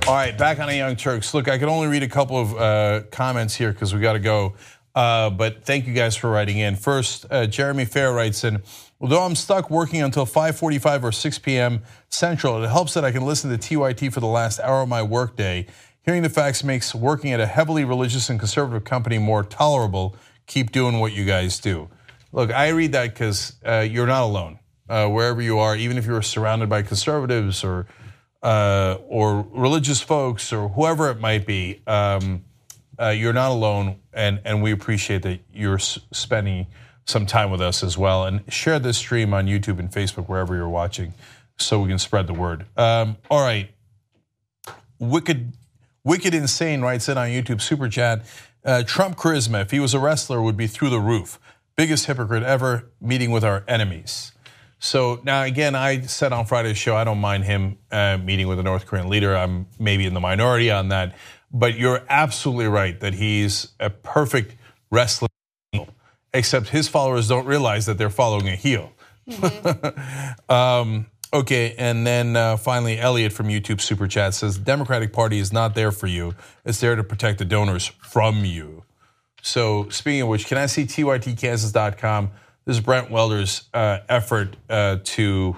All right, back on the Young Turks. Look, I can only read a couple of comments here because we got to go. But thank you guys for writing in. First, Jeremy Fair writes in, although I'm stuck working until 5:45 or 6 p.m. Central, it helps that I can listen to TYT for the last hour of my workday. Hearing the facts makes working at a heavily religious and conservative company more tolerable. Keep doing what you guys do. Look, I read that because you're not alone. Wherever you are, even if you're surrounded by conservatives or religious folks or whoever it might be, you're not alone, and we appreciate that you're spending some time with us as well. And share this stream on YouTube and Facebook, wherever you're watching, so we can spread the word. All right, Wicked Insane writes in on YouTube, super chat, Trump charisma, if he was a wrestler, would be through the roof. Biggest hypocrite ever, meeting with our enemies. So now again, I said on Friday's show, I don't mind him meeting with a North Korean leader. I'm maybe in the minority on that, but you're absolutely right that he's a perfect wrestler, except his followers don't realize that they're following a heel. Mm-hmm. Okay, and then finally, Elliot from YouTube Super Chat says, the Democratic Party is not there for you. It's there to protect the donors from you. So speaking of which, can I see tytkansas.com? This is Brent Welder's effort to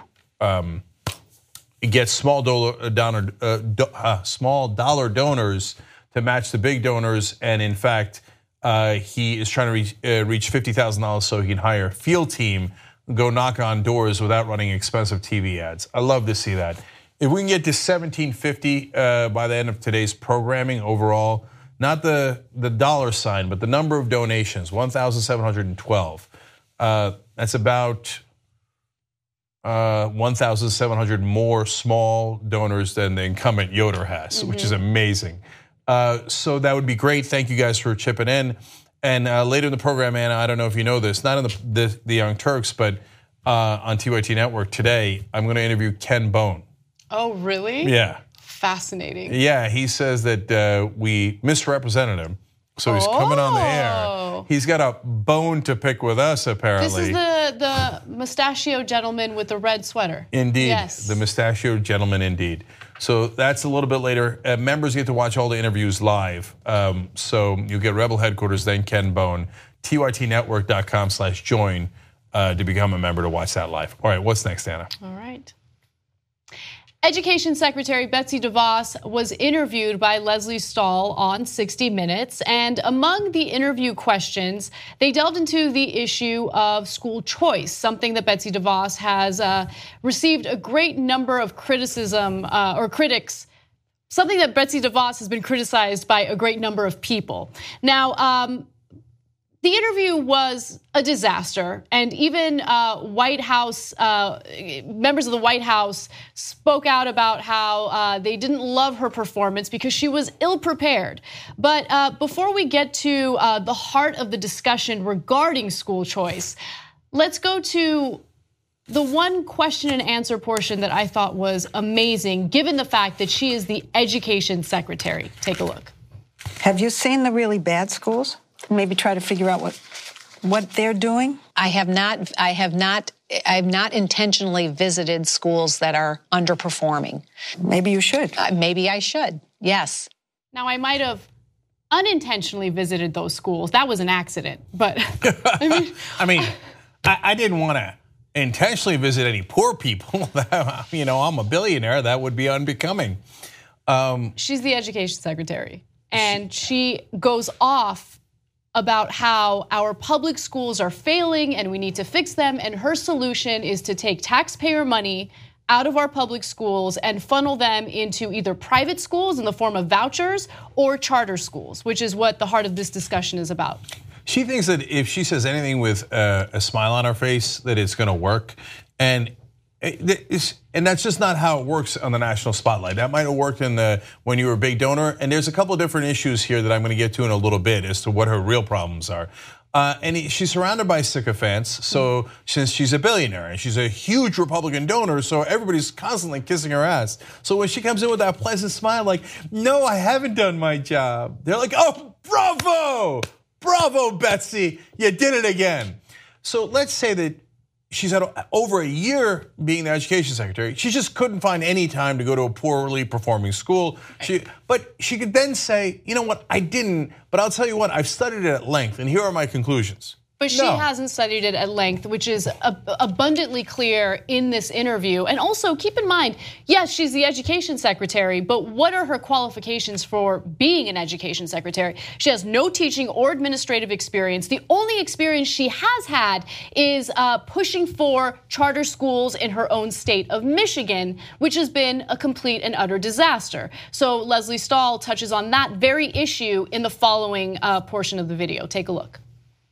get small dollar donors to match the big donors, and in fact, he is trying to reach $50,000 so he can hire a field team, go knock on doors without running expensive TV ads. I love to see that. If we can get to 1750 by the end of today's programming overall, not the dollar sign, but the number of donations, 1,712. That's about 1,700 more small donors than the incumbent Yoder has, which is amazing. So that would be great. Thank you guys for chipping in. And later in the program, Anna, I don't know if you know this, not in the Young Turks, but on TYT Network today, I'm going to interview Ken Bone. Oh, really? Yeah. Fascinating. Yeah, he says that we misrepresented him. So he's coming on the air. He's got a bone to pick with us, apparently. This is the mustachio gentleman with the red sweater. Indeed, yes. The mustachio gentleman, indeed. So that's a little bit later. Members get to watch all the interviews live. So you get Rebel Headquarters, then Ken Bone, tytnetwork.com/join to become a member to watch that live. All right, what's next, Anna? All right. Education Secretary Betsy DeVos was interviewed by Leslie Stahl on 60 Minutes, and among the interview questions, they delved into the issue of school choice, something that Betsy DeVos has received a great number of criticism or critics, something that Betsy DeVos has been criticized by a great number of people. Now, the interview was a disaster, and even White House members of the White House spoke out about how they didn't love her performance because she was ill-prepared. But before we get to the heart of the discussion regarding school choice, let's go to the one question and answer portion that I thought was amazing, given the fact that she is the education secretary. Take a look. Have you seen the really bad schools? Maybe try to figure out what they're doing? I have not intentionally visited schools that are underperforming. Maybe you should. Maybe I should, yes. Now, I might have unintentionally visited those schools. That was an accident, but I didn't want to intentionally visit any poor people. I'm a billionaire. That would be unbecoming. She's the education secretary, and she goes off about how our public schools are failing and we need to fix them, and her solution is to take taxpayer money out of our public schools and funnel them into either private schools in the form of vouchers or charter schools, which is what the heart of this discussion is about. She thinks that if she says anything with a smile on her face, that it's going to work, and that's just not how it works on the national spotlight. That might have worked when you were a big donor, and there's a couple of different issues here that I'm going to get to in a little bit as to what her real problems are. And she's surrounded by sycophants, so since she's a billionaire and she's a huge Republican donor, so everybody's constantly kissing her ass. So when she comes in with that pleasant smile, like, no, I haven't done my job, they're like, oh, bravo, Betsy, you did it again. So let's say that she's had over a year being the education secretary. She just couldn't find any time to go to a poorly performing school. But she could then say, you know what, I didn't, but I'll tell you what, I've studied it at length, and here are my conclusions. But she hasn't studied it at length, which is abundantly clear in this interview. And also keep in mind, yes, she's the education secretary, but what are her qualifications for being an education secretary? She has no teaching or administrative experience. The only experience she has had is pushing for charter schools in her own state of Michigan, which has been a complete and utter disaster. So Lesley Stahl touches on that very issue in the following portion of the video. Take a look.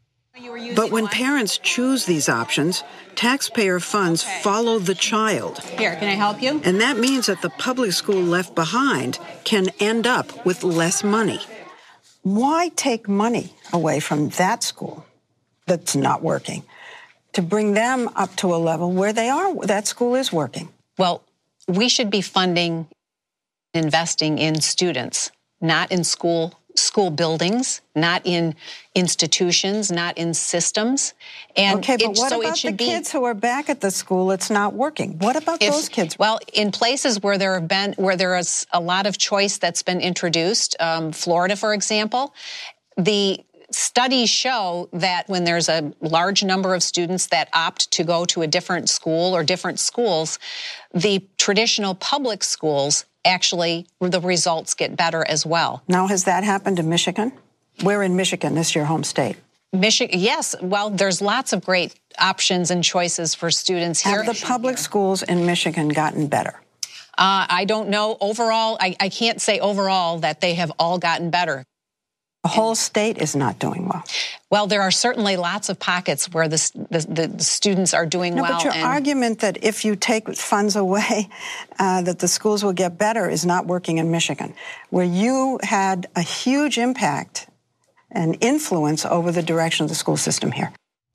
But when parents choose these options, taxpayer funds follow the child. Here, can I help you? And that means that the public school left behind can end up with less money. Why take money away from that school that's not working to bring them up to a level where that school is working? Well, we should be funding, investing in students, not in school buildings, not in institutions, not in systems. And okay, but what about the kids who are back at the school it's not working? What about those kids? Well, in places where there is a lot of choice that's been introduced, Florida, for example, the studies show that when there's a large number of students that opt to go to a different school or different schools, the traditional public schools actually, the results get better as well. Now, has that happened in Michigan? We're in Michigan. This is your home state. Michigan, yes. Well, there's lots of great options and choices for students here. Have the public schools in Michigan gotten better? I don't know. Overall, I can't say overall that they have all gotten better. The whole state is not doing well. Well, there are certainly lots of pockets where the students are doing well. But your argument that if you take funds away, that the schools will get better is not working in Michigan, where you had a huge impact and influence over the direction of the school system here.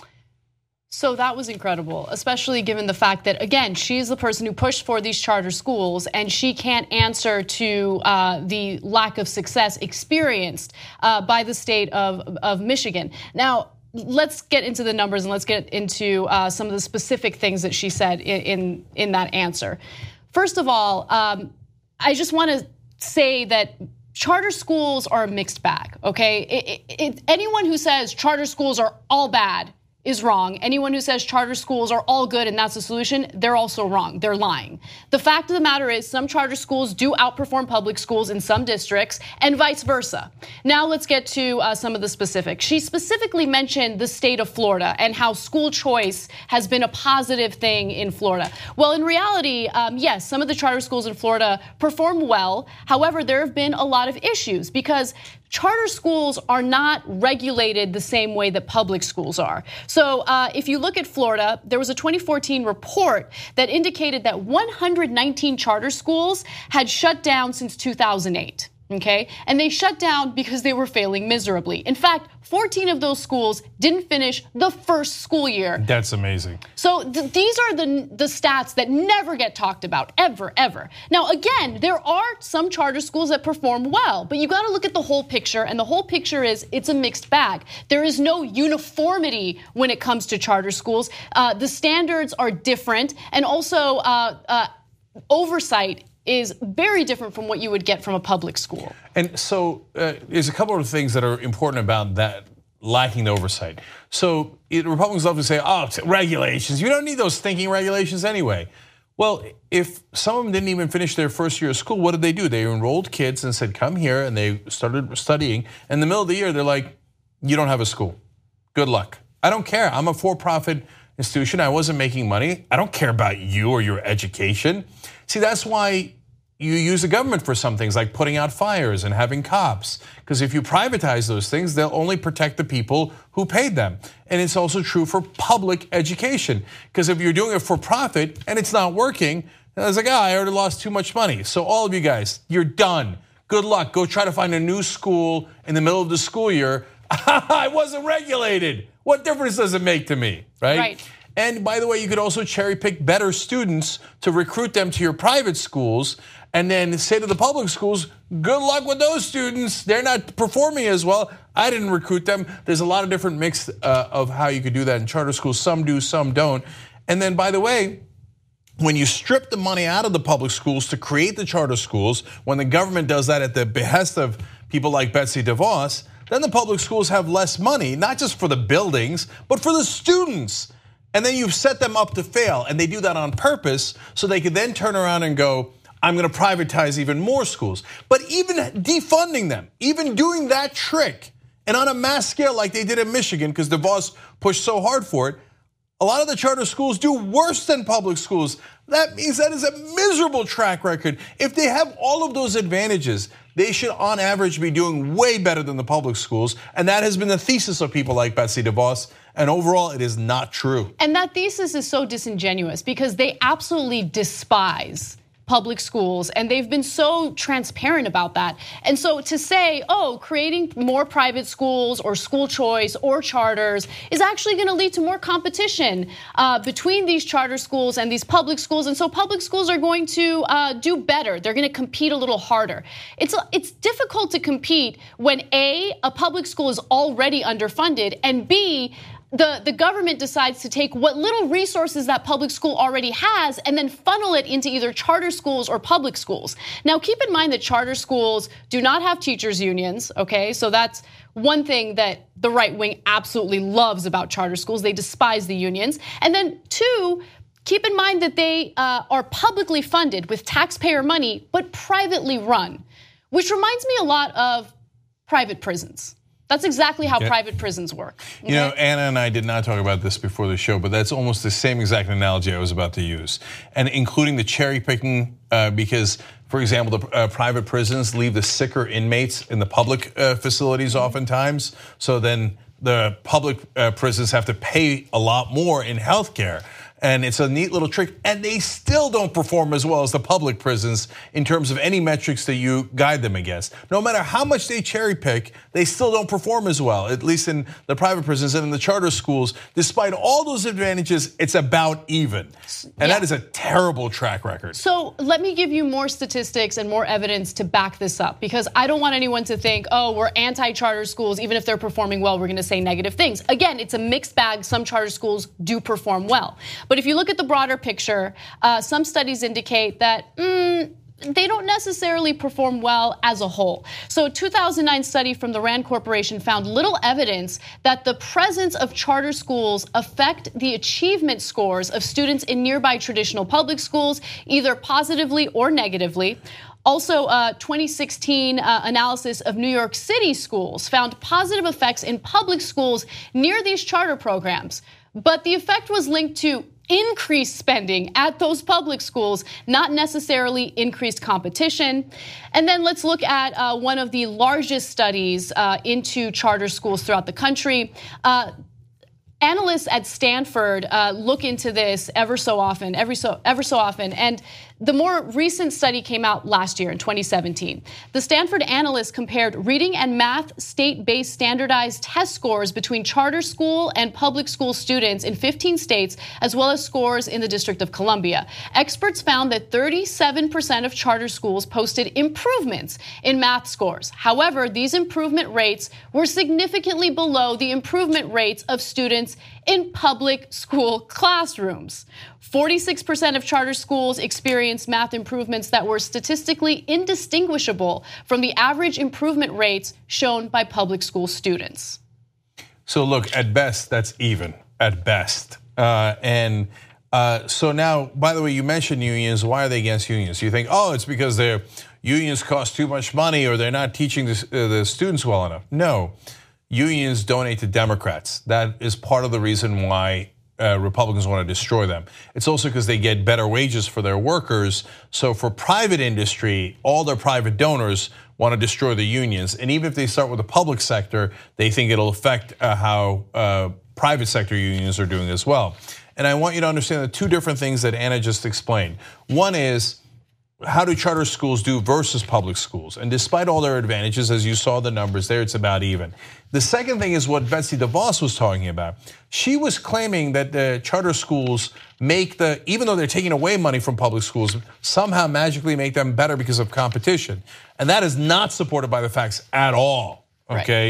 So that was incredible, especially given the fact that, again, she's the person who pushed for these charter schools, and she can't answer to the lack of success experienced by the state of Michigan. Now, let's get into the numbers and let's get into some of the specific things that she said in that answer. First of all, I just want to say that charter schools are a mixed bag, okay? Anyone who says charter schools are all bad is wrong. Anyone who says charter schools are all good and that's the solution, they're also wrong. They're lying. The fact of the matter is some charter schools do outperform public schools in some districts and vice versa. Now let's get to some of the specifics. She specifically mentioned the state of Florida and how school choice has been a positive thing in Florida. Well, in reality, yes, some of the charter schools in Florida perform well. However, there have been a lot of issues because charter schools are not regulated the same way that public schools are. So if you look at Florida, there was a 2014 report that indicated that 119 charter schools had shut down since 2008. Okay, and they shut down because they were failing miserably. In fact, 14 of those schools didn't finish the first school year. That's amazing. So these are the stats that never get talked about, ever. Now, again, there are some charter schools that perform well, but you got to look at the whole picture, and the whole picture is it's a mixed bag. There is no uniformity when it comes to charter schools. The standards are different, and also oversight is very different from what you would get from a public school. And so there's a couple of things that are important about that lacking the oversight. So Republicans love to say, oh, regulations. You don't need those thinking regulations anyway. Well, if some of them didn't even finish their first year of school, what did they do? They enrolled kids and said, come here, and they started studying. In the middle of the year, they're like, you don't have a school. Good luck. I don't care. I'm a for-profit institution. I wasn't making money. I don't care about you or your education. See, that's why you use the government for some things like putting out fires and having cops. Because if you privatize those things, they'll only protect the people who paid them. And it's also true for public education. Because if you're doing it for profit and it's not working, it's like, I already lost too much money. So all of you guys, you're done. Good luck. Go try to find a new school in the middle of the school year. I wasn't regulated. What difference does it make to me, right? And by the way, you could also cherry pick better students to recruit them to your private schools and then say to the public schools, good luck with those students. They're not performing as well. I didn't recruit them. There's a lot of different mix of how you could do that in charter schools. Some do, some don't. And then, by the way, when you strip the money out of the public schools to create the charter schools, when the government does that at the behest of people like Betsy DeVos, then the public schools have less money, not just for the buildings, but for the students. And then you've set them up to fail, and they do that on purpose so they could then turn around and go, I'm going to privatize even more schools. But even defunding them, even doing that trick, and on a mass scale like they did in Michigan, because DeVos pushed so hard for it, a lot of the charter schools do worse than public schools. That means that is a miserable track record. If they have all of those advantages, they should on average be doing way better than the public schools. And that has been the thesis of people like Betsy DeVos. And overall, it is not true. And that thesis is so disingenuous because they absolutely despise public schools, and they've been so transparent about that. And so to say, oh, creating more private schools or school choice or charters is actually going to lead to more competition between these charter schools and these public schools, and so public schools are going to do better. They're going to compete a little harder. It's difficult to compete when A, a public school is already underfunded, and B, the government decides to take what little resources that public school already has and then funnel it into either charter schools or public schools. Now, keep in mind that charter schools do not have teachers unions, okay? So that's one thing that the right wing absolutely loves about charter schools. They despise the unions. And then two, keep in mind that they are publicly funded with taxpayer money, but privately run, which reminds me a lot of private prisons. That's exactly how private prisons work. Okay? You know, Anna and I did not talk about this before the show, but that's almost the same exact analogy I was about to use. And including the cherry picking, because, for example, the private prisons leave the sicker inmates in the public facilities oftentimes. So then the public prisons have to pay a lot more in healthcare. And it's a neat little trick, and they still don't perform as well as the public prisons in terms of any metrics that you guide them against. No matter how much they cherry pick, they still don't perform as well, at least in the private prisons and in the charter schools. Despite all those advantages, it's about even. And that is a terrible track record. So let me give you more statistics and more evidence to back this up, because I don't want anyone to think, oh, we're anti-charter schools, even if they're performing well, we're gonna say negative things. Again, it's a mixed bag. Some charter schools do perform well. But if you look at the broader picture, some studies indicate that they don't necessarily perform well as a whole. So a 2009 study from the Rand Corporation found little evidence that the presence of charter schools affect the achievement scores of students in nearby traditional public schools, either positively or negatively. Also, 2016 analysis of New York City schools found positive effects in public schools near these charter programs. But the effect was linked to increased spending at those public schools, not necessarily increased competition. And then let's look at one of the largest studies into charter schools throughout the country. Analysts at Stanford look into this ever so often, and the more recent study came out last year in 2017. The Stanford analysts compared reading and math state-based standardized test scores between charter school and public school students in 15 states, as well as scores in the District of Columbia. Experts found that 37% of charter schools posted improvements in math scores. However, these improvement rates were significantly below the improvement rates of students in public school classrooms. 46% of charter schools experienced math improvements that were statistically indistinguishable from the average improvement rates shown by public school students. So look, at best, that's even, at best. So now, by the way, you mentioned unions. Why are they against unions? You think, oh, it's because their unions cost too much money or they're not teaching the students well enough. No, unions donate to Democrats. That is part of the reason why Republicans want to destroy them. It's also because they get better wages for their workers. So for private industry, all their private donors want to destroy the unions. And even if they start with the public sector, they think it'll affect how private sector unions are doing as well. And I want you to understand the two different things that Anna just explained. One is, how do charter schools do versus public schools? And despite all their advantages, as you saw the numbers there, it's about even. The second thing is what Betsy DeVos was talking about. She was claiming that the charter schools make even though they're taking away money from public schools, somehow magically make them better because of competition. And that is not supported by the facts at all, okay? Right.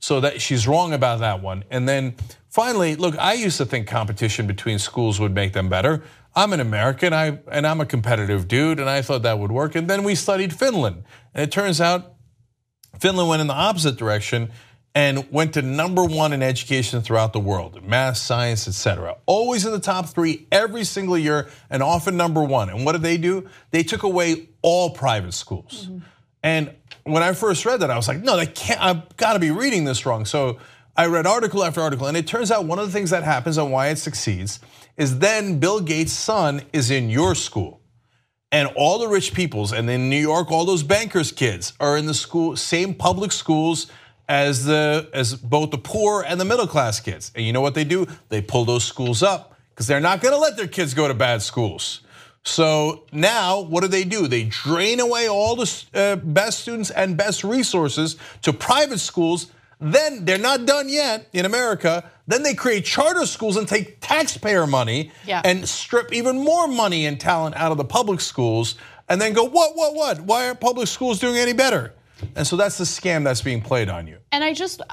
So that she's wrong about that one. And then finally, look, I used to think competition between schools would make them better. I'm an American, and I'm a competitive dude, and I thought that would work. And then we studied Finland, and it turns out Finland went in the opposite direction and went to #1 in education throughout the world, math, science, etc. Always in the top 3 every single year, and often #1. And what did they do? They took away all private schools. And when I first read that, I was like, no, that can't, I've got to be reading this wrong. So I read article after article, and it turns out one of the things that happens and why it succeeds is then Bill Gates' son is in your school. And all the rich peoples, and in New York, all those bankers' kids are in the school, same public schools as both the poor and the middle class kids. And you know what they do? They pull those schools up because they're not going to let their kids go to bad schools. So now what do? They drain away all the best students and best resources to private schools. Then they're not done yet in America. Then they create charter schools and take taxpayer money and strip even more money and talent out of the public schools and then go, what? Why aren't public schools doing any better? And so that's the scam that's being played on you. And I just,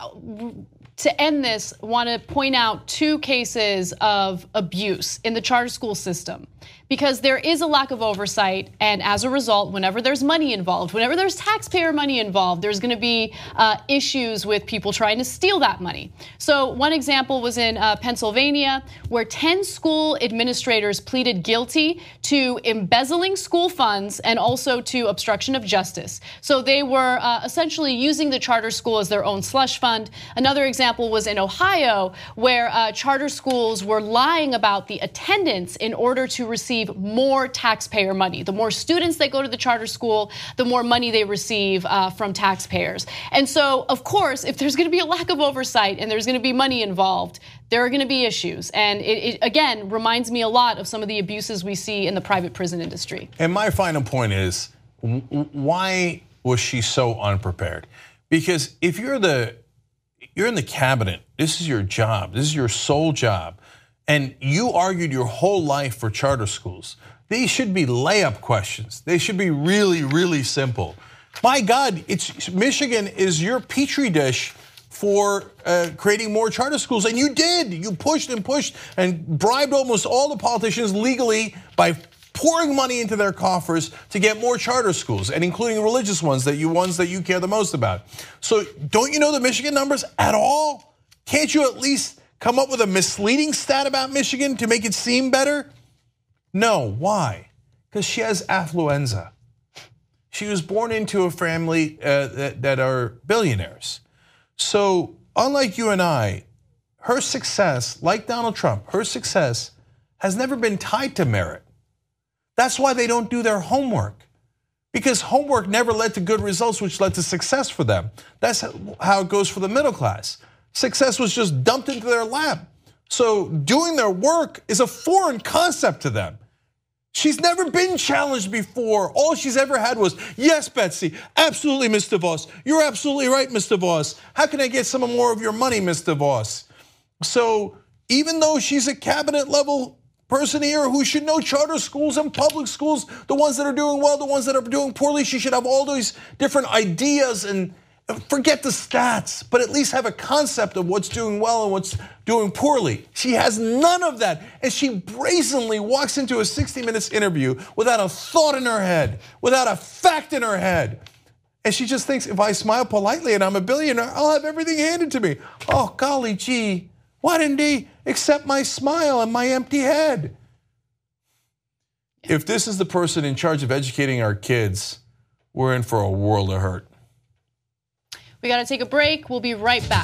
to end this, want to point out 2 cases of abuse in the charter school system. Because there is a lack of oversight, and as a result, whenever there's money involved, whenever there's taxpayer money involved, there's going to be issues with people trying to steal that money. So one example was in Pennsylvania, where 10 school administrators pleaded guilty to embezzling school funds and also to obstruction of justice. So they were essentially using the charter school as their own slush fund. Another example was in Ohio, where charter schools were lying about the attendance in order to receive more taxpayer money. The more students that go to the charter school, the more money they receive from taxpayers. And so, of course, if there's going to be a lack of oversight and there's going to be money involved, there are going to be issues. And it again reminds me a lot of some of the abuses we see in the private prison industry. And my final point is, why was she so unprepared? Because if you're in the cabinet, this is your job, this is your sole job. And you argued your whole life for charter schools. These should be layup questions. They should be really, really simple. My God, Michigan is your petri dish for creating more charter schools, and you did. You pushed and bribed almost all the politicians legally by pouring money into their coffers to get more charter schools, and including religious ones that you care the most about. So don't you know the Michigan numbers at all? Can't you at least come up with a misleading stat about Michigan to make it seem better? No, why? Because she has affluenza. She was born into a family that are billionaires. So unlike you and I, her success, like Donald Trump, her success has never been tied to merit. That's why they don't do their homework. Because homework never led to good results, which led to success for them. That's how it goes for the middle class. Success was just dumped into their lap. So doing their work is a foreign concept to them. She's never been challenged before. All she's ever had was, yes, Betsy, absolutely, Mr. Voss. You're absolutely right, Mr. Voss. How can I get some more of your money, Mr. Voss? So even though she's a cabinet level person here who should know charter schools and public schools, the ones that are doing well, the ones that are doing poorly, she should have all these different ideas and forget the stats, but at least have a concept of what's doing well and what's doing poorly. She has none of that, and she brazenly walks into a 60 Minutes interview without a thought in her head, without a fact in her head. And she just thinks, if I smile politely and I'm a billionaire, I'll have everything handed to me. Oh, golly gee, why didn't he accept my smile and my empty head? If this is the person in charge of educating our kids, we're in for a world of hurt. We got to take a break. We'll be right back.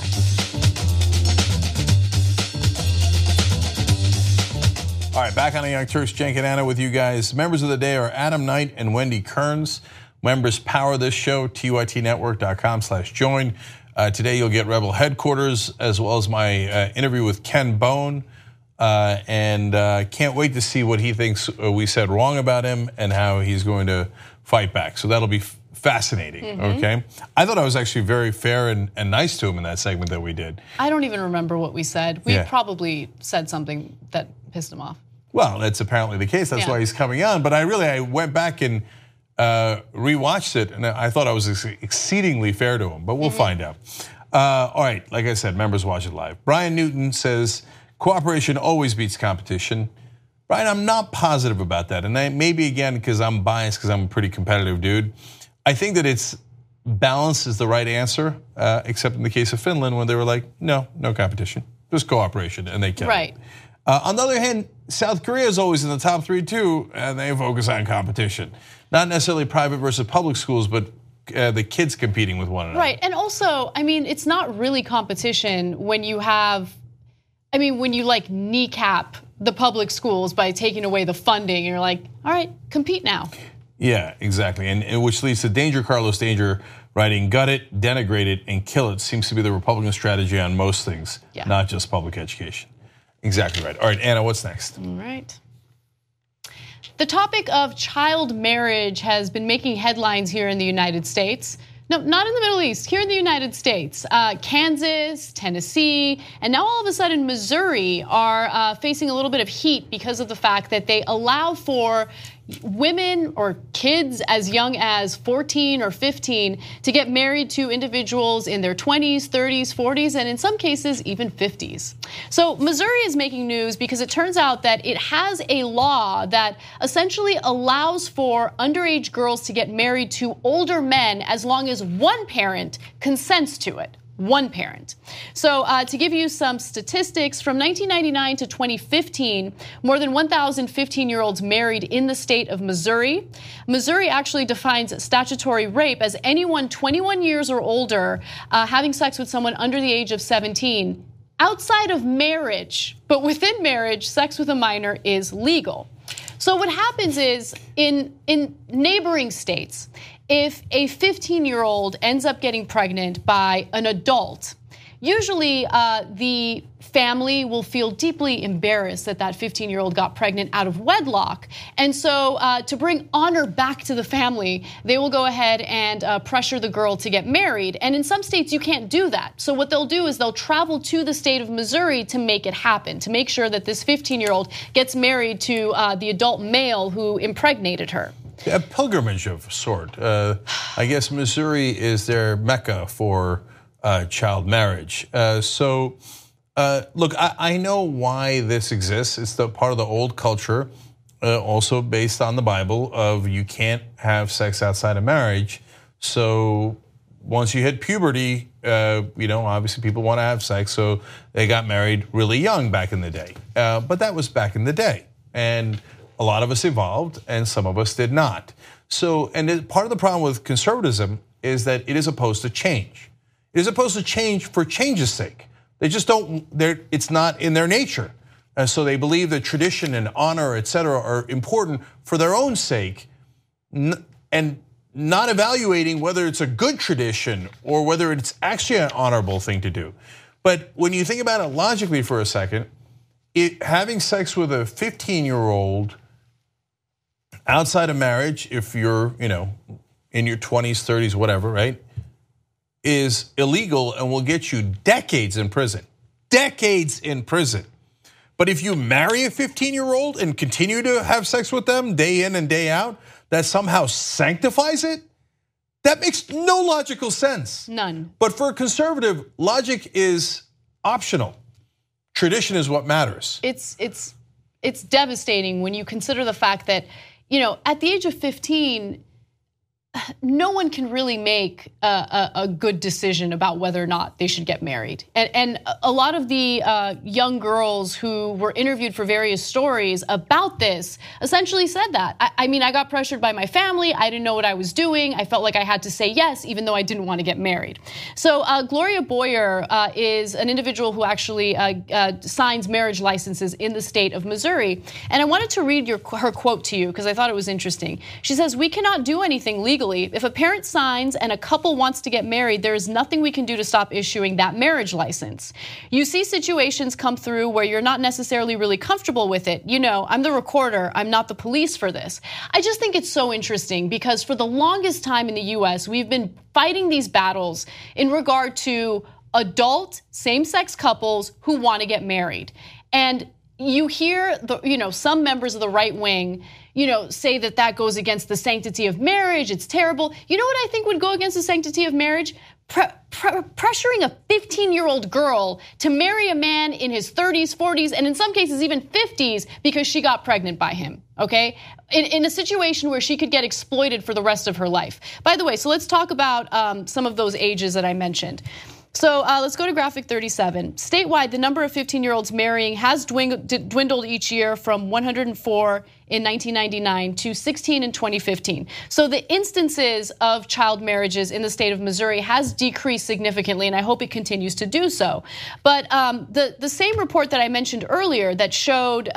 All right, back on the Young Turks, Cenk and Anna with you guys. Members of the day are Adam Knight and Wendy Kearns. Members power this show, tytnetwork.com/join. Today you'll get Rebel Headquarters as well as my interview with Ken Bone. And can't wait to see what he thinks we said wrong about him and how he's going to fight back. So that'll be fascinating, okay? I thought I was actually very fair and nice to him in that segment that we did. I don't even remember what we said. We probably said something that pissed him off. Well, that's apparently the case. That's why he's coming on. But I went back and rewatched it, and I thought I was exceedingly fair to him. But we'll find out. All right, like I said, members watch it live. Brian Newton says, cooperation always beats competition. Brian, I'm not positive about that. And maybe again, because I'm biased, because I'm a pretty competitive dude. I think that it's balance is the right answer, except in the case of Finland when they were like, no competition, just cooperation, and they kept right. it. On the other hand, South Korea is always in the top 3 too, and they focus on competition. Not necessarily private versus public schools, but the kids competing with one another. Right, and also, I mean, it's not really competition when you have, I mean, when you like kneecap the public schools by taking away the funding, and you're like, all right, compete now. Yeah, exactly, and which leads to Danger Carlos Danger writing, gut it, denigrate it, and kill it seems to be the Republican strategy on most things, not just public education. Exactly right. All right, Anna, what's next? All right. The topic of child marriage has been making headlines here in the United States. No, not in the Middle East, here in the United States. Kansas, Tennessee, and now all of a sudden Missouri are facing a little bit of heat because of the fact that they allow for women or kids as young as 14 or 15 to get married to individuals in their 20s, 30s, 40s, and in some cases even 50s. So Missouri is making news because it turns out that it has a law that essentially allows for underage girls to get married to older men as long as one parent consents to it. One parent. So to give you some statistics, from 1999 to 2015, more than 1,000 15-year-olds married in the state of Missouri. Missouri actually defines statutory rape as anyone 21 years or older having sex with someone under the age of 17 outside of marriage, but within marriage, sex with a minor is legal. So what happens is in neighboring states, if a 15-year-old ends up getting pregnant by an adult, usually the family will feel deeply embarrassed that that 15-year-old got pregnant out of wedlock. And so to bring honor back to the family, they will go ahead and pressure the girl to get married. And in some states, you can't do that. So what they'll do is they'll travel to the state of Missouri to make it happen, to make sure that this 15-year-old gets married to the adult male who impregnated her. A pilgrimage of sort. I guess Missouri is their mecca for child marriage. Look, I know why this exists. It's the part of the old culture, also based on the Bible, of you can't have sex outside of marriage. So once you hit puberty, obviously people want to have sex, so they got married really young back in the day. But that was back in the day, and a lot of us evolved, and some of us did not. So, and part of the problem with conservatism is that it is opposed to change. It is opposed to change for change's sake. They just don't, it's not in their nature. And so they believe that tradition and honor, et cetera, are important for their own sake, and not evaluating whether it's a good tradition or whether it's actually an honorable thing to do. But when you think about it logically for a second, having sex with a 15-year-old outside of marriage, if you're, in your 20s, 30s, whatever, right, is illegal and will get you decades in prison. Decades in prison. But if you marry a 15-year-old and continue to have sex with them day in and day out, that somehow sanctifies it? That makes no logical sense. None. But for a conservative, logic is optional. Tradition is what matters. It's devastating when you consider the fact that, at the age of 15, no one can really make a good decision about whether or not they should get married. And a lot of the young girls who were interviewed for various stories about this essentially said that. I mean, I got pressured by my family. I didn't know what I was doing. I felt like I had to say yes, even though I didn't want to get married. So Gloria Boyer is an individual who actually signs marriage licenses in the state of Missouri. And I wanted to read her quote to you because I thought it was interesting. She says, "We cannot do anything legally. If a parent signs and a couple wants to get married, there is nothing we can do to stop issuing that marriage license. You see situations come through where you're not necessarily really comfortable with it. I'm the recorder, I'm not the police for this." I just think it's so interesting because for the longest time in the US, we've been fighting these battles in regard to adult same-sex couples who want to get married. And you hear some members of the right wing say that goes against the sanctity of marriage, it's terrible. You know what I think would go against the sanctity of marriage? pressuring a 15-year-old girl to marry a man in his 30s, 40s, and in some cases even 50s because she got pregnant by him, okay? In a situation where she could get exploited for the rest of her life. By the way, so let's talk about some of those ages that I mentioned. So let's go to graphic 37. Statewide, the number of 15-year-olds marrying has dwindled each year from 104 in 1999 to 16 in 2015. So the instances of child marriages in the state of Missouri has decreased significantly, and I hope it continues to do so. But the same report that I mentioned earlier that showed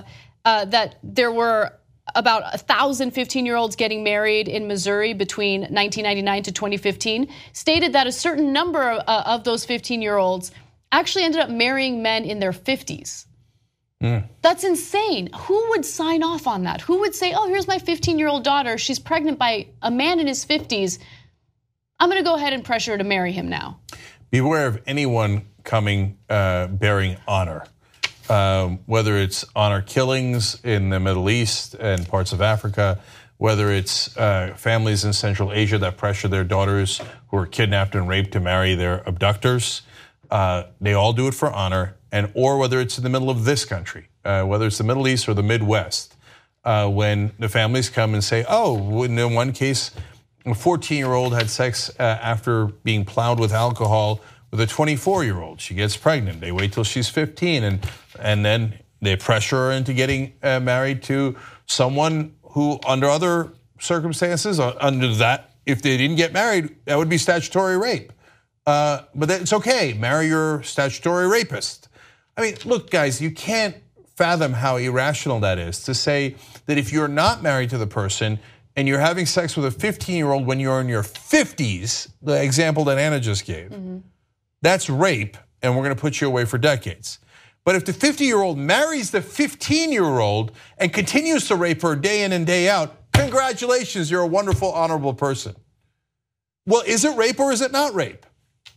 that there were about 1,000 15-year-olds getting married in Missouri between 1999 to 2015 stated that a certain number of those 15-year-olds actually ended up marrying men in their 50s. That's insane. Who would sign off on that? Who would say, oh, here's my 15-year-old daughter. She's pregnant by a man in his 50s. I'm going to go ahead and pressure her to marry him now. Beware of anyone coming bearing honor. Whether it's honor killings in the Middle East and parts of Africa, whether it's families in Central Asia that pressure their daughters who are kidnapped and raped to marry their abductors, they all do it for honor, or whether it's in the middle of this country, whether it's the Middle East or the Midwest, when the families come and say, oh, in one case, a 14-year-old had sex after being plowed with alcohol with a 24-year-old. She gets pregnant. They wait till she's 15, and then they pressure her into getting married to someone who, under other circumstances, under that, if they didn't get married, that would be statutory rape. But it's okay, marry your statutory rapist. I mean, look, guys, you can't fathom how irrational that is to say that if you're not married to the person and you're having sex with a 15-year-old when you're in your 50s, the example that Anna just gave, that's rape, and we're going to put you away for decades. But if the 50-year-old marries the 15-year-old and continues to rape her day in and day out, congratulations, you're a wonderful, honorable person. Well, is it rape or is it not rape?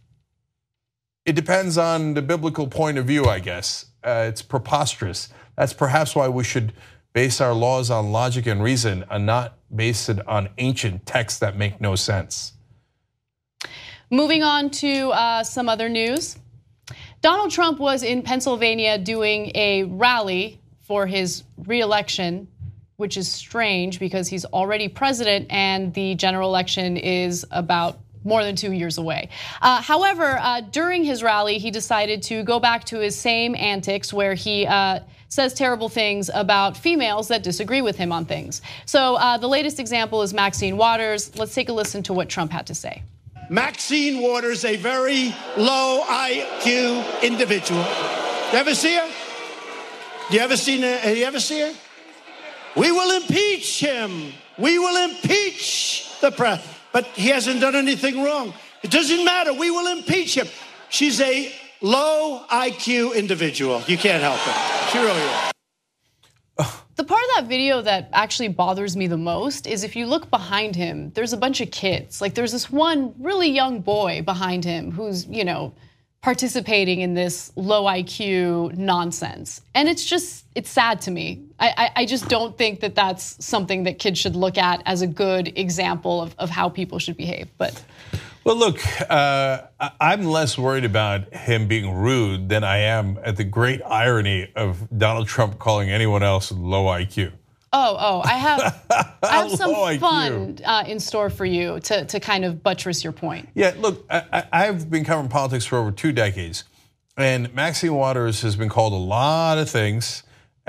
It depends on the biblical point of view, I guess. It's preposterous. That's perhaps why we should base our laws on logic and reason and not base it on ancient texts that make no sense. Moving on to some other news. Donald Trump was in Pennsylvania doing a rally for his re-election, which is strange because he's already president and the general election is about more than 2 years away. However, during his rally, he decided to go back to his same antics where he says terrible things about females that disagree with him on things. So the latest example is Maxine Waters. Let's take a listen to what Trump had to say. Maxine Waters, a very low IQ individual. You ever see her? You ever see her? We will impeach him. We will impeach the president. But he hasn't done anything wrong. It doesn't matter. We will impeach him. She's a low IQ individual. You can't help it. She really is. The part of that video that actually bothers me the most is if you look behind him, there's a bunch of kids. Like there's this one really young boy behind him who's, participating in this low IQ nonsense. And it's sad to me. I just don't think that that's something that kids should look at as a good example of how people should behave. But well, look, I'm less worried about him being rude than I am at the great irony of Donald Trump calling anyone else low IQ. I have some fun in store for you to kind of buttress your point. Yeah, look, I've been covering politics for over 2 decades, and Maxine Waters has been called a lot of things,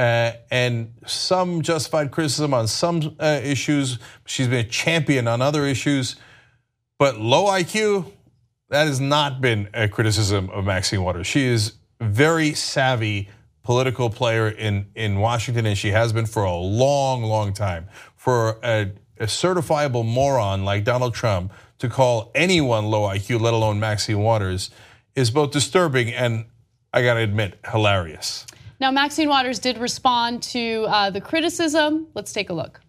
and some justified criticism on some issues. She's been a champion on other issues, but low IQ, that has not been a criticism of Maxine Waters. She is very savvy political player in Washington, and she has been for a long, long time. For a certifiable moron like Donald Trump to call anyone low IQ, let alone Maxine Waters, is both disturbing and, I gotta admit, hilarious. Now, Maxine Waters did respond to the criticism. Let's take a look.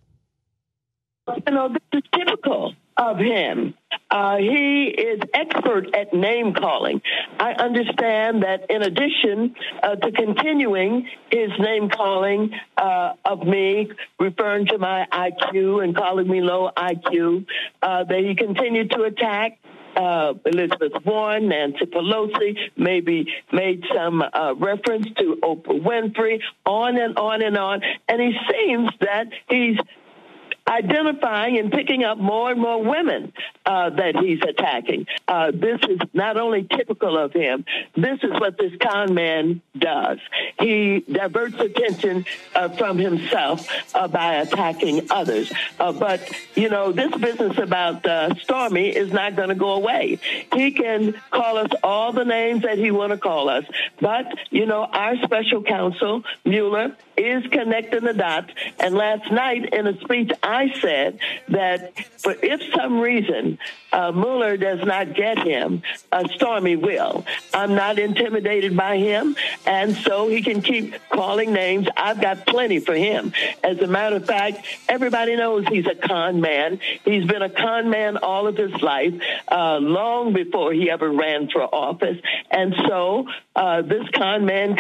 This is typical of him. He is expert at name calling. I understand that in addition to continuing his name calling of me, referring to my IQ and calling me low IQ, that he continued to attack Elizabeth Warren, Nancy Pelosi, maybe made some reference to Oprah Winfrey, on and on and on. And he seems that he's identifying and picking up more and more women that he's attacking. This is not only typical of him, this is what this con man does. He diverts attention from himself by attacking others. But, you know, this business about Stormy is not going to go away. He can call us all the names that he want to call us. But, you know, our special counsel, Mueller, is connecting the dots. And last night in a speech, I said that if some reason Mueller does not get him, Stormy will. I'm not intimidated by him, and so he can keep calling names. I've got plenty for him. As a matter of fact, everybody knows he's a con man. He's been a con man all of his life, long before he ever ran for office. And so this con man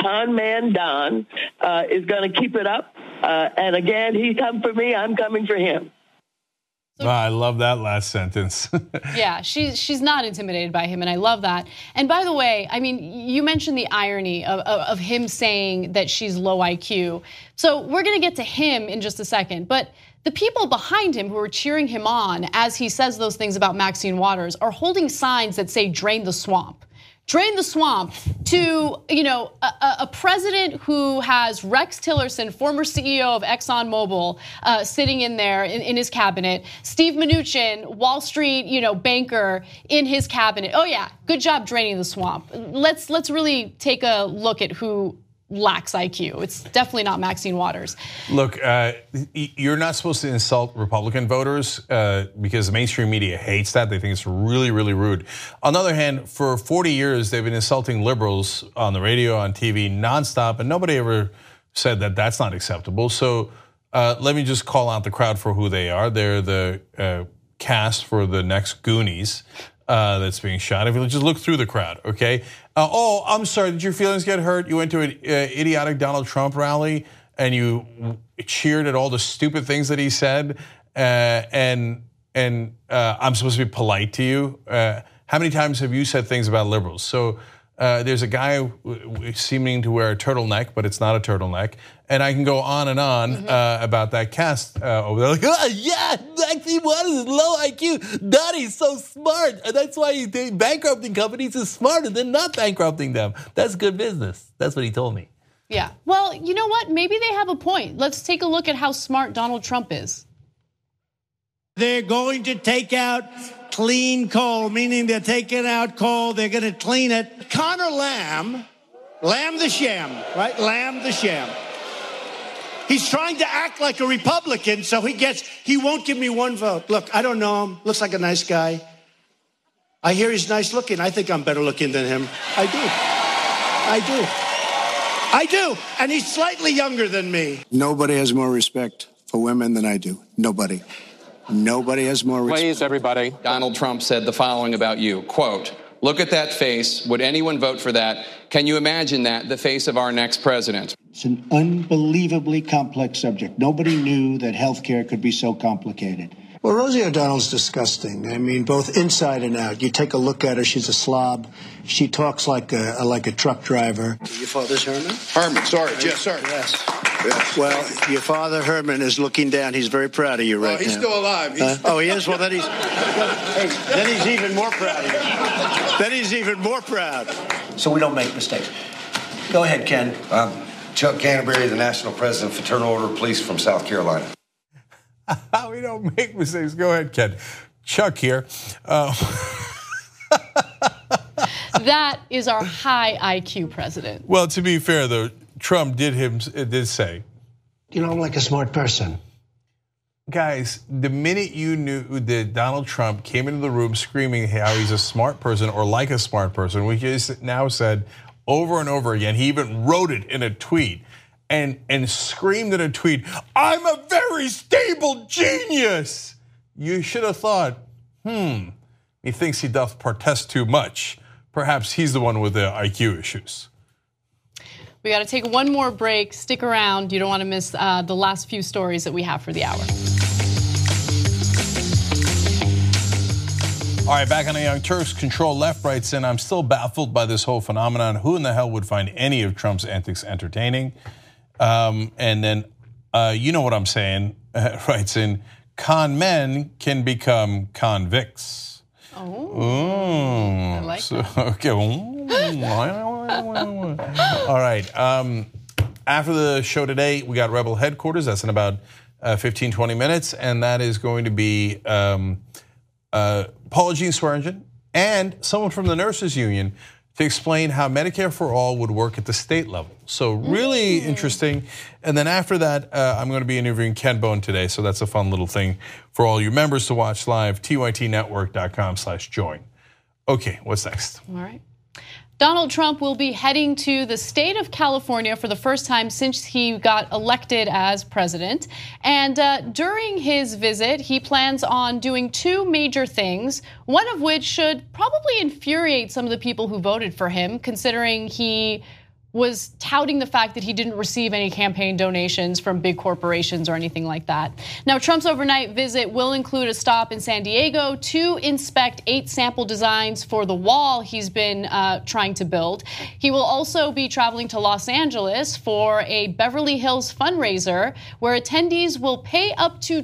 Don, is going to keep it up. And again, he come for me, I'm coming for him. Oh, I love that last sentence. Yeah, she's not intimidated by him, and I love that. And by the way, I mean, you mentioned the irony of him saying that she's low IQ. So we're going to get to him in just a second, but the people behind him who are cheering him on as he says those things about Maxine Waters are holding signs that say "Drain the swamp." Drain the swamp to, you know, a president who has Rex Tillerson, former CEO of ExxonMobil, sitting in there in his cabinet. Steve Mnuchin, Wall Street, you know, banker in his cabinet. Oh yeah, good job draining the swamp. Let's really take a look at who lacks IQ. It's definitely not Maxine Waters. Look, you're not supposed to insult Republican voters because the mainstream media hates that. They think it's really, really rude. On the other hand, for 40 years, they've been insulting liberals on the radio, on TV, nonstop, and nobody ever said that that's not acceptable. So let me just call out the crowd for who they are. They're the cast for the next Goonies that's being shot. If you just look through the crowd, okay? Oh, I'm sorry, did your feelings get hurt? You went to an idiotic Donald Trump rally and you cheered at all the stupid things that he said, and I'm supposed to be polite to you? How many times have you said things about liberals? So there's a guy seeming to wear a turtleneck, but it's not a turtleneck. And I can go on and on about that cast over there. Like, oh, yeah, Maxine Waters is low IQ. Donnie's so smart. And that's why he's bankrupting companies is smarter than not bankrupting them. That's good business. That's what he told me. Yeah. Well, you know what? Maybe they have a point. Let's take a look at how smart Donald Trump is. They're going to take out clean coal, meaning they're taking out coal, they're going to clean it. Connor Lamb the sham, right? Lamb the sham. He's trying to act like a Republican, so he won't give me one vote. Look, I don't know him. Looks like a nice guy. I hear he's nice looking. I think I'm better looking than him. I do. And he's slightly younger than me. Nobody has more respect for women than I do. Nobody. Nobody has more respect. Please, everybody. Donald Trump said the following about you, quote, "Look at that face. Would anyone vote for that? Can you imagine that, the face of our next president?" It's an unbelievably complex subject. Nobody knew that healthcare could be so complicated. Well, Rosie O'Donnell's disgusting. I mean, both inside and out. You take a look at her, she's a slob. She talks like a truck driver. Your father's Herman? Herman, sorry. Yes, sir. Yes. Well, your father, Herman, is looking down. He's very proud of you right now. He's still alive. Oh, he is? Well, then he's even more proud of you. Then he's even more proud. So we don't make mistakes. Go ahead, Ken. Chuck Canterbury, the National President of Fraternal Order of Police from South Carolina. We don't make mistakes. Go ahead, Ken. Chuck here. That is our high IQ president. Well, to be fair, though, Trump did say, You know, I'm like a smart person. Guys, the minute you knew that Donald Trump came into the room screaming how he's a smart person or like a smart person, we just now said over and over again, he even wrote it in a tweet and screamed in a tweet, "I'm a very stable genius." You should have thought, he thinks he doth protest too much. Perhaps he's the one with the IQ issues. We got to take one more break. Stick around. You don't want to miss the last few stories that we have for the hour. All right, back on the Young Turks. Control Left writes in, I'm still baffled by this whole phenomenon. Who in the hell would find any of Trump's antics entertaining? And then, you know what I'm saying, writes in, con men can become convicts. Oh, I like that. Okay. All right. After the show today, we got Rebel Headquarters. That's in about 15, 20 minutes. And that is going to be Paula Jean Swearengin and someone from the Nurses Union to explain how Medicare for All would work at the state level. So really interesting. And then after that, I'm going to be interviewing Ken Bone today. So that's a fun little thing for all you members to watch live, tytnetwork.com/join. Okay, what's next? All right. Donald Trump will be heading to the state of California for the first time since he got elected as president. And during his visit, he plans on doing two major things, one of which should probably infuriate some of the people who voted for him, considering he was touting the fact that he didn't receive any campaign donations from big corporations or anything like that. Now, Trump's overnight visit will include a stop in San Diego to inspect 8 sample designs for the wall he's been trying to build. He will also be traveling to Los Angeles for a Beverly Hills fundraiser where attendees will pay up to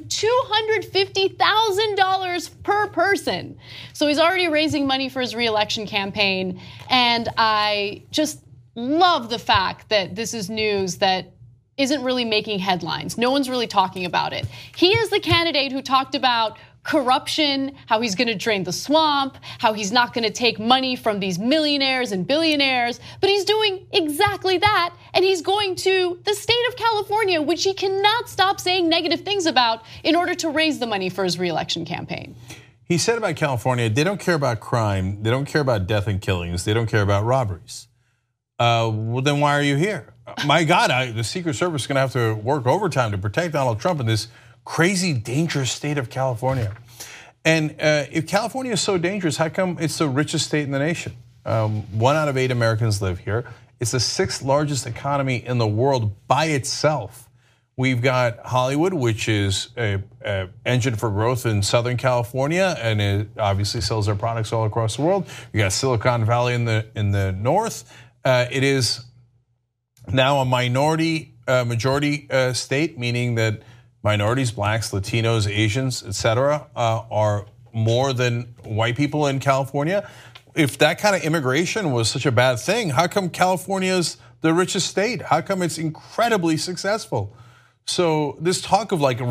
$250,000 per person. So he's already raising money for his re-election campaign, and I just love the fact that this is news that isn't really making headlines. No one's really talking about it. He is the candidate who talked about corruption, how he's going to drain the swamp, how he's not going to take money from these millionaires and billionaires, but he's doing exactly that, and he's going to the state of California, which he cannot stop saying negative things about in order to raise the money for his re-election campaign. He said about California, they don't care about crime, they don't care about death and killings, they don't care about robberies. Well, then why are you here? My God, the Secret Service is going to have to work overtime to protect Donald Trump in this crazy, dangerous state of California. And if California is so dangerous, how come it's the richest state in the nation? 1 out of 8 Americans live here. It's the 6th largest economy in the world by itself. We've got Hollywood, which is an engine for growth in Southern California, and it obviously sells their products all across the world. You got Silicon Valley in the north. It is now a majority state, meaning that minorities, blacks, Latinos, Asians, etc., are more than white people in California. If that kind of immigration was such a bad thing, how come California is the richest state? How come it's incredibly successful? So this talk of like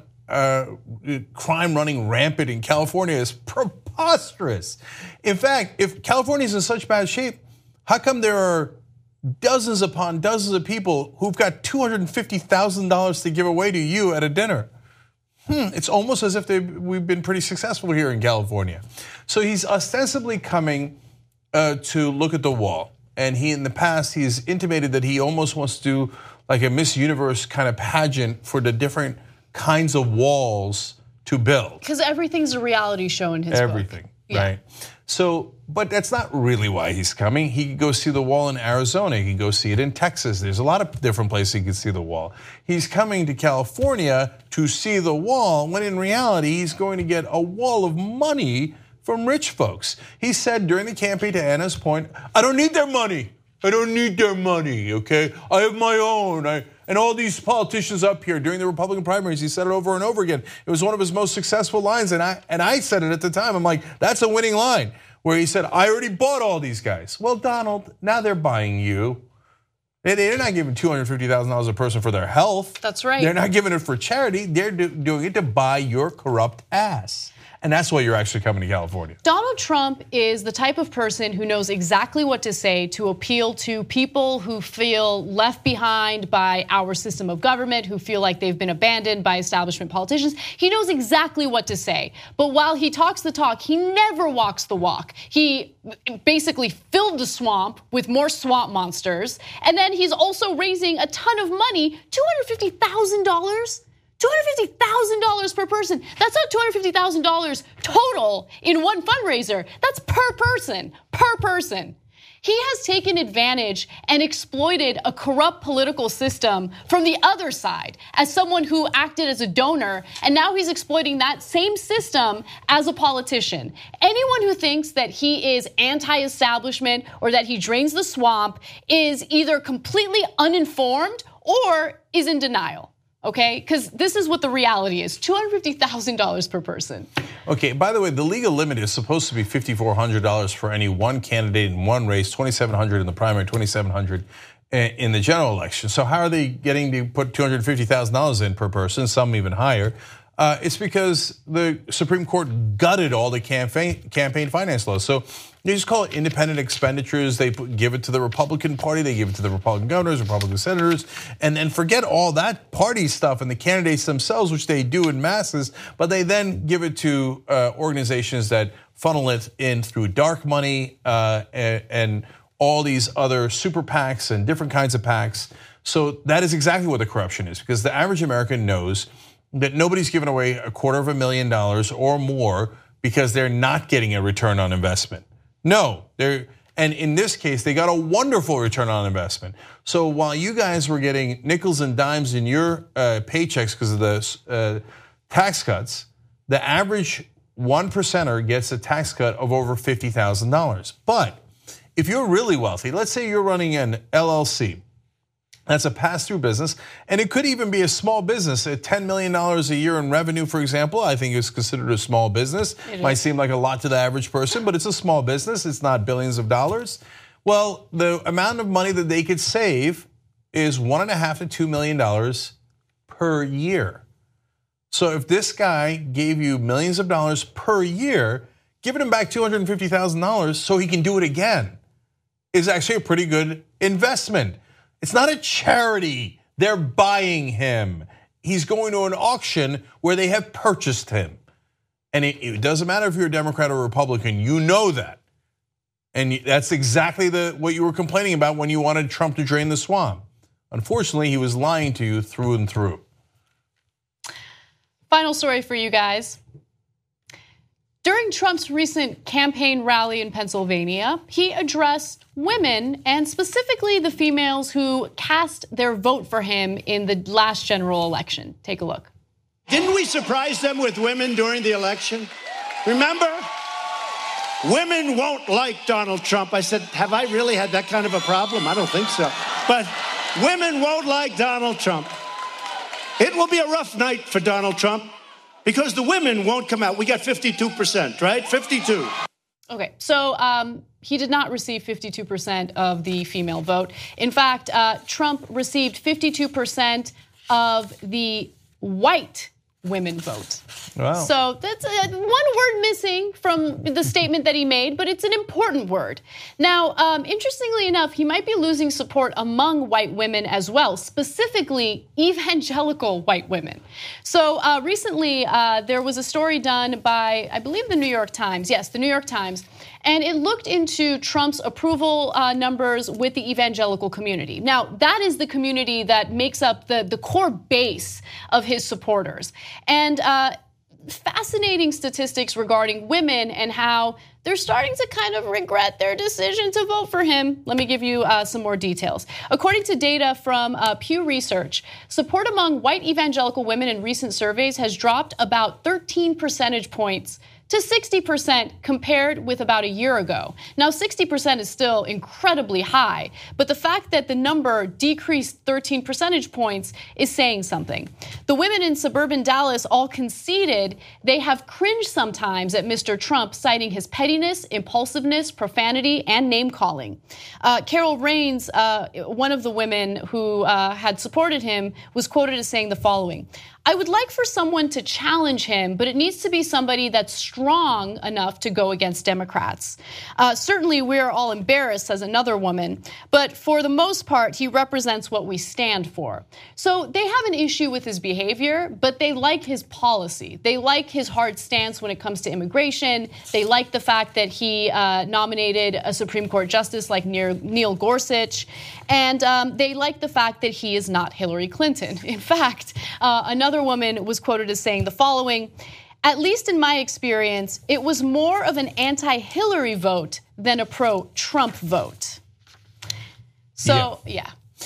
crime running rampant in California is preposterous. In fact, if California is in such bad shape, how come there are dozens upon dozens of people who've got $250,000 to give away to you at a dinner? It's almost as if we've been pretty successful here in California. So he's ostensibly coming to look at the wall. And in the past, he's intimated that he almost wants to do like a Miss Universe kind of pageant for the different kinds of walls to build. Because everything's a reality show in his Everything, book. Right? So, but that's not really why he's coming. He can go see the wall in Arizona. He can go see it in Texas. There's a lot of different places he can see the wall. He's coming to California to see the wall, when in reality, he's going to get a wall of money from rich folks. He said during the campaign, to Anna's point, I don't need their money. I don't need their money, okay? I have my own. And all these politicians up here during the Republican primaries, he said it over and over again. It was one of his most successful lines, and I said it at the time. I'm like, that's a winning line, where he said, I already bought all these guys. Well, Donald, now they're buying you. They're not giving $250,000 a person for their health. That's right. They're not giving it for charity. They're doing it to buy your corrupt ass. And that's why you're actually coming to California. Donald Trump is the type of person who knows exactly what to say to appeal to people who feel left behind by our system of government, who feel like they've been abandoned by establishment politicians. He knows exactly what to say. But while he talks the talk, he never walks the walk. He basically filled the swamp with more swamp monsters. And then he's also raising a ton of money, $250,000? $250,000 per person. That's not $250,000 total in one fundraiser. That's per person, per person. He has taken advantage and exploited a corrupt political system from the other side as someone who acted as a donor, and now he's exploiting that same system as a politician. Anyone who thinks that he is anti-establishment or that he drains the swamp is either completely uninformed or is in denial. Okay, because this is what the reality is: $250,000 per person. Okay, by the way, the legal limit is supposed to be $5,400 for any one candidate in one race, $2,700 in the primary, $2,700 in the general election. So how are they getting to put $250,000 in per person, some even higher? It's because the Supreme Court gutted all the campaign finance laws. So you just call it independent expenditures. They give it to the Republican Party. They give it to the Republican governors, Republican senators, and then forget all that party stuff and the candidates themselves, which they do in masses, but they then give it to organizations that funnel it in through dark money and all these other super PACs and different kinds of PACs. So that is exactly what the corruption is, because the average American knows that nobody's giving away $250,000 or more because they're not getting a return on investment. No, and in this case, they got a wonderful return on investment. So while you guys were getting nickels and dimes in your paychecks because of the tax cuts, the average 1%er gets a tax cut of over $50,000. But if you're really wealthy, let's say you're running an LLC, that's a pass-through business, and it could even be a small business. At $10 million a year in revenue, for example, I think is considered a small business. Might seem like a lot to the average person, but it's a small business. It's not billions of dollars. Well, the amount of money that they could save is $1.5 to $2 million per year. So if this guy gave you millions of dollars per year, giving him back $250,000 so he can do it again is actually a pretty good investment. It's not a charity. They're buying him. He's going to an auction where they have purchased him. And it doesn't matter if you're a Democrat or Republican, you know that. And that's exactly what you were complaining about when you wanted Trump to drain the swamp. Unfortunately, he was lying to you through and through. Final story for you guys. During Trump's recent campaign rally in Pennsylvania, he addressed women and specifically the females who cast their vote for him in the last general election. Take a look. Didn't we surprise them with women during the election? Remember? Women won't like Donald Trump. I said, have I really had that kind of a problem? I don't think so. But women won't like Donald Trump. It will be a rough night for Donald Trump, because the women won't come out. We got 52%, right? 52. Okay, so he did not receive 52% of the female vote. In fact, Trump received 52% of the white women vote. Wow. So that's one word missing from the statement that he made, but it's an important word. Now, interestingly enough, he might be losing support among white women as well, specifically evangelical white women. So recently, there was a story done by, I believe, the New York Times. Yes, the New York Times. And it looked into Trump's approval numbers with the evangelical community. Now, that is the community that makes up the core base of his supporters. And fascinating statistics regarding women and how they're starting to kind of regret their decision to vote for him. Let me give you some more details. According to data from Pew Research, support among white evangelical women in recent surveys has dropped about 13 percentage points to 60% compared with about a year ago. Now, 60% is still incredibly high, but the fact that the number decreased 13 percentage points is saying something. The women in suburban Dallas all conceded they have cringed sometimes at Mr. Trump, citing his pettiness, impulsiveness, profanity, and name-calling. Carol Raines, one of the women who had supported him, was quoted as saying the following: I would like for someone to challenge him, but it needs to be somebody that's strong enough to go against Democrats. Certainly, we're all embarrassed, says another woman, but for the most part, he represents what we stand for. So they have an issue with his behavior, but they like his policy. They like his hard stance when it comes to immigration. They like the fact that he nominated a Supreme Court justice like Neil Gorsuch, and they like the fact that he is not Hillary Clinton. In fact, another woman was quoted as saying the following: at least in my experience, it was more of an anti-Hillary vote than a pro-Trump vote. So, yeah.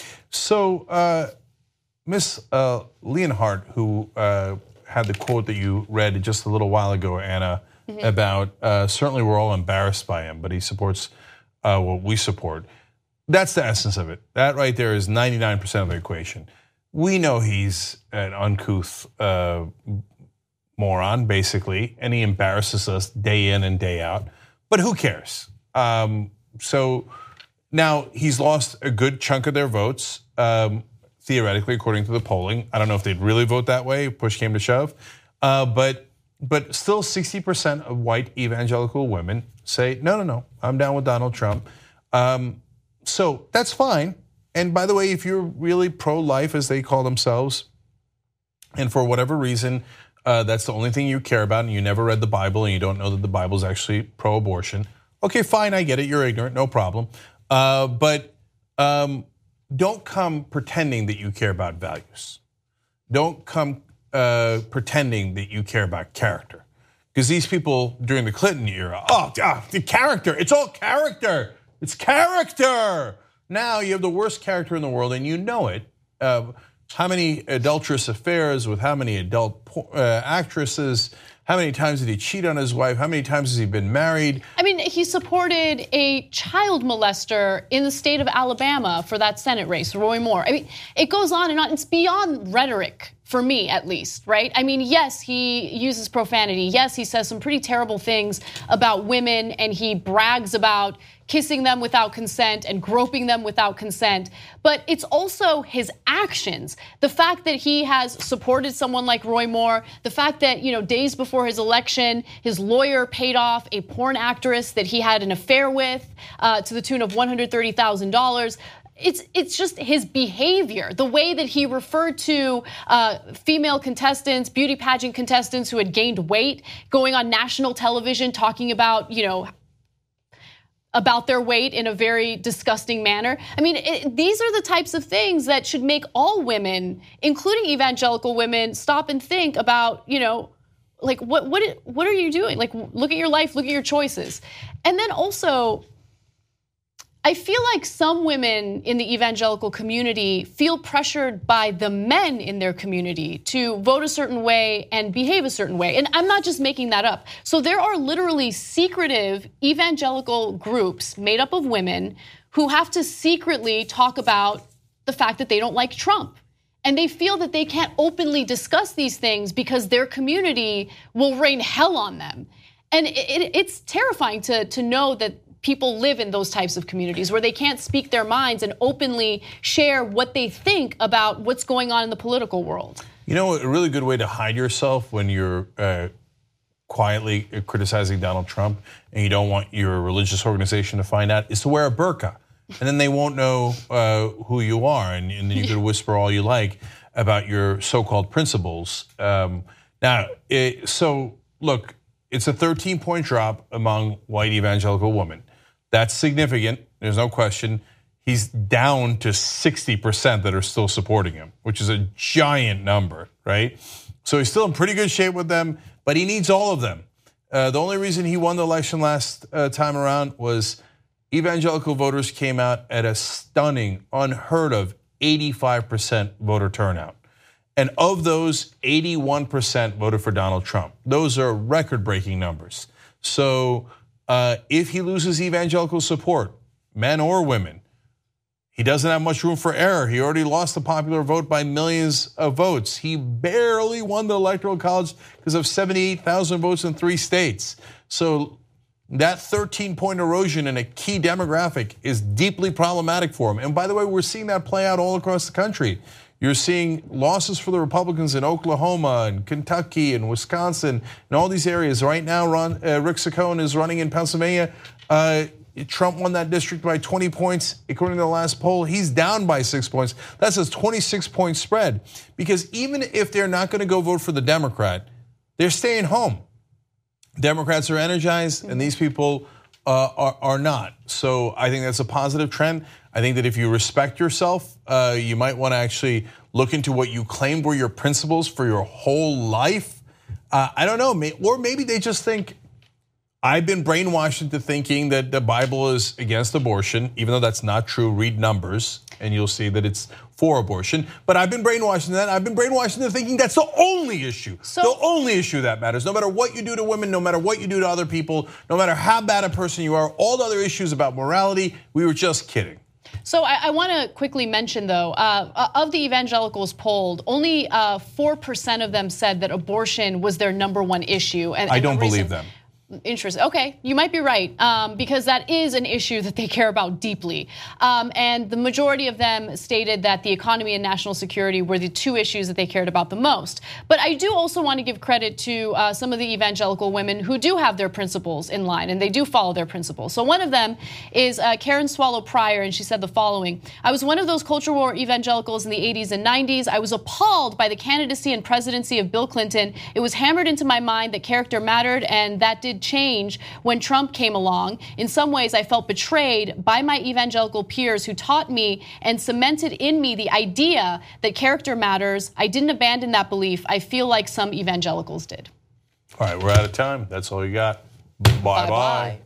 So, Ms. Leonhardt, who had the quote that you read just a little while ago, Anna, about certainly we're all embarrassed by him, but he supports what we support. That's the essence of it. That right there is 99% of the equation. We know he's an uncouth moron, basically, and he embarrasses us day in and day out. But who cares? So now he's lost a good chunk of their votes, theoretically, according to the polling. I don't know if they'd really vote that way, if push came to shove. But still 60% of white evangelical women say, no, I'm down with Donald Trump. So that's fine. And by the way, if you're really pro-life, as they call themselves, and for whatever reason, that's the only thing you care about, and you never read the Bible, and you don't know that the Bible is actually pro-abortion, okay, fine, I get it, you're ignorant, no problem. But don't come pretending that you care about values. Don't come pretending that you care about character. Because these people during the Clinton era, the character, it's all character. It's character. Now you have the worst character in the world and you know it. How many adulterous affairs with how many adult actresses? How many times did he cheat on his wife? How many times has he been married? I mean, he supported a child molester in the state of Alabama for that Senate race, Roy Moore. I mean, it goes on and on. It's beyond rhetoric, for me at least, right? I mean, yes, he uses profanity. Yes, he says some pretty terrible things about women, and he brags about kissing them without consent and groping them without consent. But it's also his actions. The fact that he has supported someone like Roy Moore, the fact that, days before his election, his lawyer paid off a porn actress that he had an affair with to the tune of $130,000. It's just his behavior, the way that he referred to female contestants, beauty pageant contestants who had gained weight, going on national television talking about, about their weight in a very disgusting manner. I mean, these are the types of things that should make all women, including evangelical women, stop and think about, like what are you doing? Like, look at your life, look at your choices. And then also, I feel like some women in the evangelical community feel pressured by the men in their community to vote a certain way and behave a certain way. And I'm not just making that up. So there are literally secretive evangelical groups made up of women who have to secretly talk about the fact that they don't like Trump. And they feel that they can't openly discuss these things because their community will rain hell on them. And it's terrifying to know that people live in those types of communities where they can't speak their minds and openly share what they think about what's going on in the political world. A really good way to hide yourself when you're quietly criticizing Donald Trump and you don't want your religious organization to find out is to wear a burqa. And then they won't know who you are, and then you can whisper all you like about your so-called principles. So look, it's a 13-point drop among white evangelical women. That's significant, there's no question. He's down to 60% that are still supporting him, which is a giant number, right? So he's still in pretty good shape with them, but he needs all of them. The only reason he won the election last time around was evangelical voters came out at a stunning, unheard of 85% voter turnout. And of those, 81% voted for Donald Trump. Those are record-breaking numbers. So if he loses evangelical support, men or women, he doesn't have much room for error. He already lost the popular vote by millions of votes. He barely won the Electoral College because of 78,000 votes in 3 states. So that 13-point erosion in a key demographic is deeply problematic for him. And by the way, we're seeing that play out all across the country. You're seeing losses for the Republicans in Oklahoma and Kentucky and Wisconsin and all these areas. Right now, Rick Saccone is running in Pennsylvania. Trump won that district by 20 points. According to the last poll, he's down by 6 points. That's a 26-point spread. Because even if they're not going to go vote for the Democrat, they're staying home. Democrats are energized, and these people are not. So I think that's a positive trend. I think that if you respect yourself, you might want to actually look into what you claimed were your principles for your whole life. I don't know, or maybe they just think, I've been brainwashed into thinking that the Bible is against abortion, even though that's not true. Read Numbers, and you'll see that it's for abortion. But I've been brainwashed into that. I've been brainwashed into thinking that's the only issue. The only issue that matters. No matter what you do to women, no matter what you do to other people, no matter how bad a person you are, all the other issues about morality, we were just kidding. So I want to quickly mention, though, of the evangelicals polled, only 4% of them said that abortion was their #1 issue. And I don't believe them. Interesting. Okay, you might be right, because that is an issue that they care about deeply. And the majority of them stated that the economy and national security were the 2 issues that they cared about the most. But I do also want to give credit to some of the evangelical women who do have their principles in line, and they do follow their principles. So one of them is Karen Swallow Pryor, and she said the following: I was one of those culture war evangelicals in the 80s and 90s. I was appalled by the candidacy and presidency of Bill Clinton. It was hammered into my mind that character mattered, and that did change when Trump came along. In some ways, I felt betrayed by my evangelical peers who taught me and cemented in me the idea that character matters. I didn't abandon that belief. I feel like some evangelicals did. All right, we're out of time. That's all you got. Bye-bye.